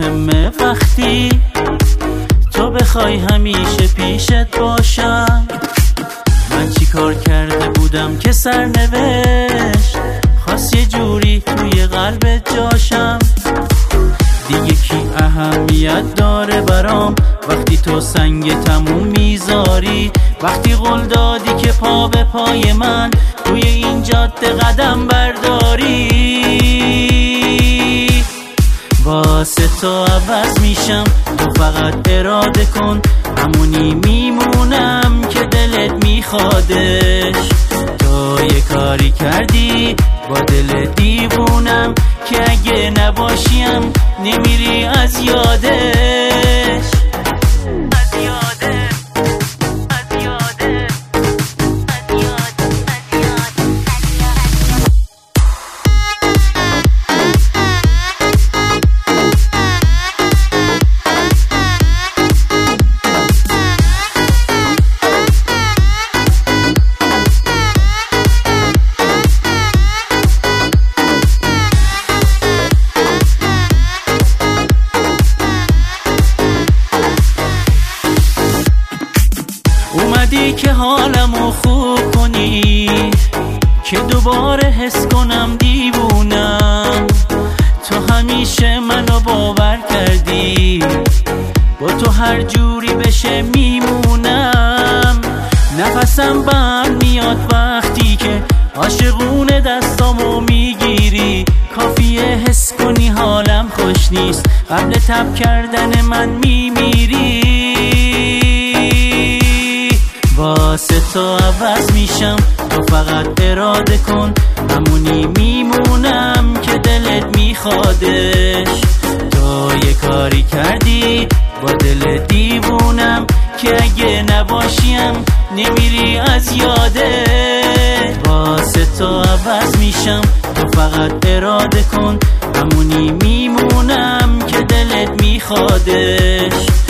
مهمه وقتی تو بخوای همیشه پیشت باشم. من چی کار کرده بودم که سرنوشت خواست یه جوری توی قلبت جاشم؟ دیگه کی اهمیت داره برام وقتی تو سنگ تموم میذاری؟ وقتی قول دادی که پا به پای من توی این جاده قدم برداری. واسه تو عوض میشم، تو فقط اراده کن، همونی میمونم که دلت میخوادش. تو یه کاری کردی با دل دیوونم که اگه نباشیم نمیری از یادش. اومدی که حالمو خوب کنی، که دوباره حس کنم دیوونم. تو همیشه منو باور کردی، با تو هر جوری بشه میمونم. نفسم بند میاد وقتی که عاشقونه دستامو میگیری. کافیه حس کنی حالم خوش نیست، قبل تب کردن من میمیری. واسه تو عوض میشم، تو فقط اراده کن، همونی میمونم که دلت میخوادش. تو یه کاری کردی با دل دیوونم که اگه نباشیم نمیری از یادش. واسه تو عوض میشم، تو فقط اراده کن، همونی میمونم که دلت میخوادش.